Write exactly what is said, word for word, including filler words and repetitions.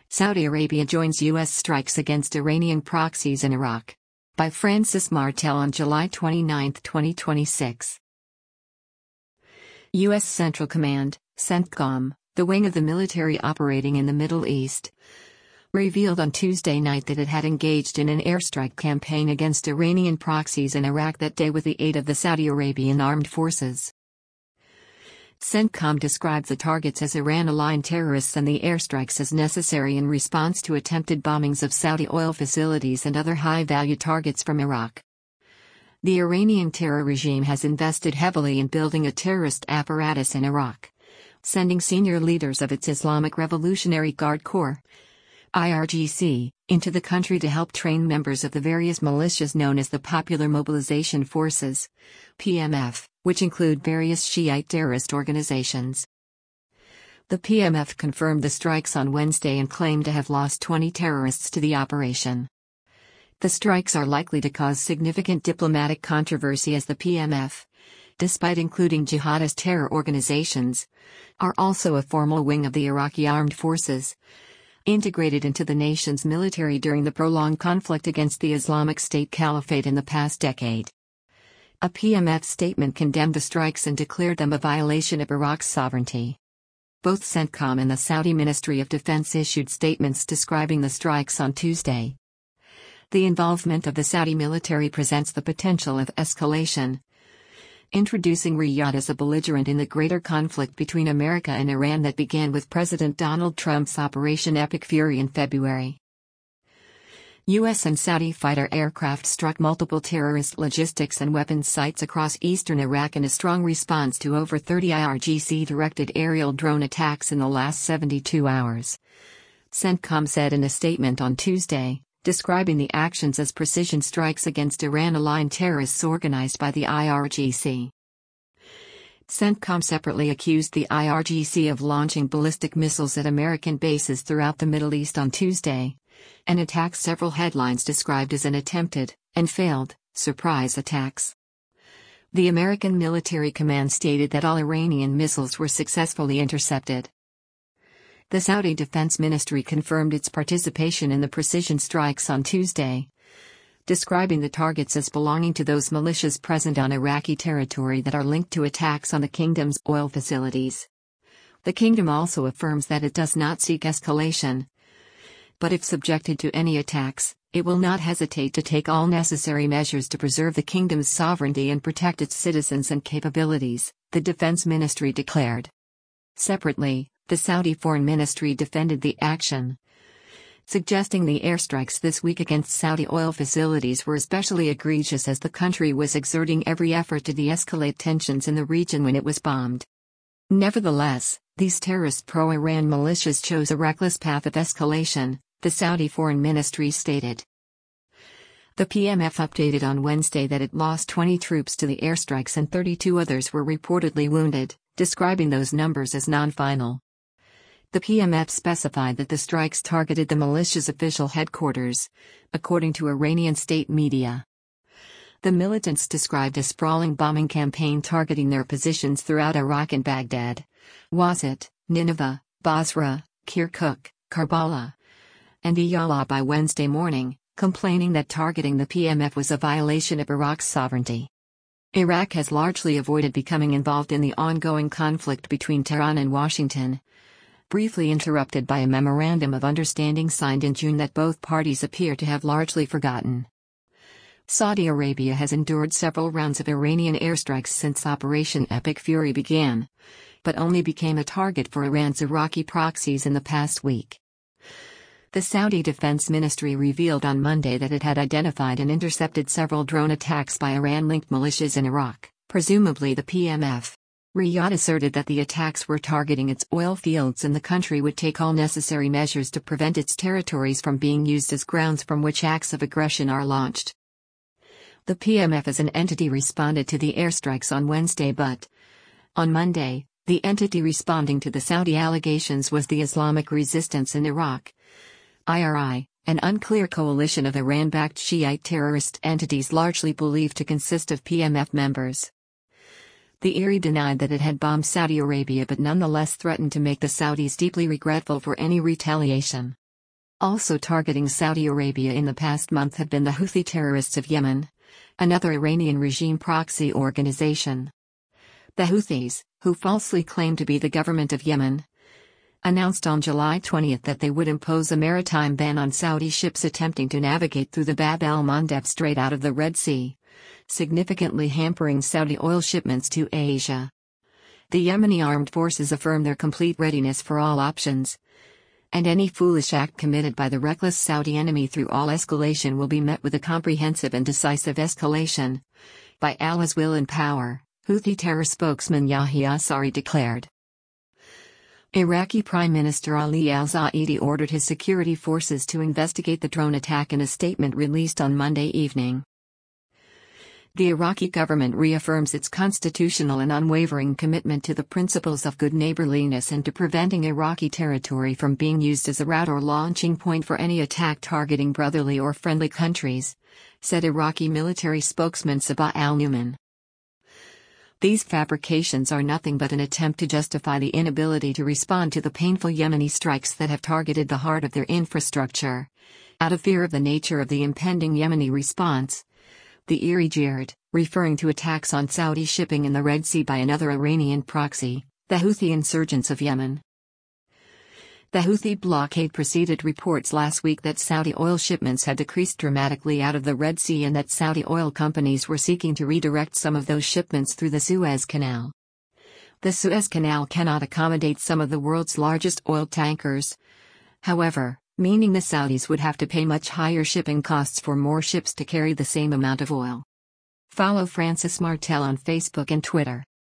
Saudi Arabia joins U S strikes against Iranian proxies in Iraq. By Francis Martel on July twenty-ninth, twenty twenty-six. U S Central Command, CENTCOM, the wing of the military operating in the Middle East, revealed on Tuesday night that it had engaged in an airstrike campaign against Iranian proxies in Iraq that day with the aid of the Saudi Arabian armed forces. CENTCOM described the targets as Iran-aligned terrorists and the airstrikes as necessary in response to attempted bombings of Saudi oil facilities and other high-value targets from Iraq. The Iranian terror regime has invested heavily in building a terrorist apparatus in Iraq, sending senior leaders of its Islamic Revolutionary Guard Corps, I R G C, into the country to help train members of the various militias known as the Popular Mobilization Forces, P M F, which include various Shiite terrorist organizations. The P M F confirmed the strikes on Wednesday and claimed to have lost twenty terrorists to the operation. The strikes are likely to cause significant diplomatic controversy as the P M F, despite including jihadist terror organizations, are also a formal wing of the Iraqi armed forces, integrated into the nation's military during the prolonged conflict against the Islamic State Caliphate in the past decade. A P M F statement condemned the strikes and declared them a violation of Iraq's sovereignty. Both CENTCOM and the Saudi Ministry of Defense issued statements describing the strikes on Tuesday. The involvement of the Saudi military presents the potential of escalation, introducing Riyadh as a belligerent in the greater conflict between America and Iran that began with President Donald Trump's Operation Epic Fury in February. U S and Saudi fighter aircraft struck multiple terrorist logistics and weapons sites across eastern Iraq in a strong response to over thirty I R G C-directed aerial drone attacks in the last seventy-two hours. CENTCOM said in a statement on Tuesday, describing the actions as precision strikes against Iran-aligned terrorists organized by the I R G C. CENTCOM separately accused the I R G C of launching ballistic missiles at American bases throughout the Middle East on Tuesday, and attacked several headlines described as an attempted, and failed, surprise attacks. The American military command stated that all Iranian missiles were successfully intercepted. The Saudi Defense Ministry confirmed its participation in the precision strikes on Tuesday, describing the targets as belonging to those militias present on Iraqi territory that are linked to attacks on the kingdom's oil facilities. The kingdom also affirms that it does not seek escalation, but if subjected to any attacks, it will not hesitate to take all necessary measures to preserve the kingdom's sovereignty and protect its citizens and capabilities, the Defense Ministry declared. Separately, the Saudi Foreign Ministry defended the action, suggesting the airstrikes this week against Saudi oil facilities were especially egregious as the country was exerting every effort to de-escalate tensions in the region when it was bombed. Nevertheless, these terrorist pro-Iran militias chose a reckless path of escalation, the Saudi Foreign Ministry stated. The P M F updated on Wednesday that it lost twenty troops to the airstrikes and thirty-two others were reportedly wounded, describing those numbers as non-final. The P M F specified that the strikes targeted the militia's official headquarters, according to Iranian state media. The militants described a sprawling bombing campaign targeting their positions throughout Iraq and Baghdad, Wasit, Nineveh, Basra, Kirkuk, Karbala, and Diyala by Wednesday morning, complaining that targeting the P M F was a violation of Iraq's sovereignty. Iraq has largely avoided becoming involved in the ongoing conflict between Tehran and Washington, briefly interrupted by a memorandum of understanding signed in June that both parties appear to have largely forgotten. Saudi Arabia has endured several rounds of Iranian airstrikes since Operation Epic Fury began, but only became a target for Iran's Iraqi proxies in the past week. The Saudi Defense Ministry revealed on Monday that it had identified and intercepted several drone attacks by Iran-linked militias in Iraq, presumably the P M F. Riyadh asserted that the attacks were targeting its oil fields and the country would take all necessary measures to prevent its territories from being used as grounds from which acts of aggression are launched. The P M F as an entity responded to the airstrikes on Wednesday but, on Monday, the entity responding to the Saudi allegations was the Islamic Resistance in Iraq, I R I, an unclear coalition of Iran-backed Shiite terrorist entities largely believed to consist of P M F members. The I R I denied that it had bombed Saudi Arabia but nonetheless threatened to make the Saudis deeply regretful for any retaliation. Also targeting Saudi Arabia in the past month have been the Houthi terrorists of Yemen, another Iranian regime proxy organization. The Houthis, who falsely claim to be the government of Yemen, announced on July twentieth that they would impose a maritime ban on Saudi ships attempting to navigate through the Bab el-Mandeb Strait out of the Red Sea, significantly hampering Saudi oil shipments to Asia. The Yemeni armed forces affirm their complete readiness for all options, and any foolish act committed by the reckless Saudi enemy through all escalation will be met with a comprehensive and decisive escalation. By Allah's will and power, Houthi terror spokesman Yahya Sari declared. Iraqi Prime Minister Ali al-Zaidi ordered his security forces to investigate the drone attack in a statement released on Monday evening. The Iraqi government reaffirms its constitutional and unwavering commitment to the principles of good neighborliness and to preventing Iraqi territory from being used as a route or launching point for any attack targeting brotherly or friendly countries, said Iraqi military spokesman Sabah al-Numan. These fabrications are nothing but an attempt to justify the inability to respond to the painful Yemeni strikes that have targeted the heart of their infrastructure. Out of fear of the nature of the impending Yemeni response, the I R I jeered, referring to attacks on Saudi shipping in the Red Sea by another Iranian proxy, the Houthi insurgents of Yemen. The Houthi blockade preceded reports last week that Saudi oil shipments had decreased dramatically out of the Red Sea and that Saudi oil companies were seeking to redirect some of those shipments through the Suez Canal. The Suez Canal cannot accommodate some of the world's largest oil tankers, however, meaning the Saudis would have to pay much higher shipping costs for more ships to carry the same amount of oil. Follow Francis Martel on Facebook and Twitter.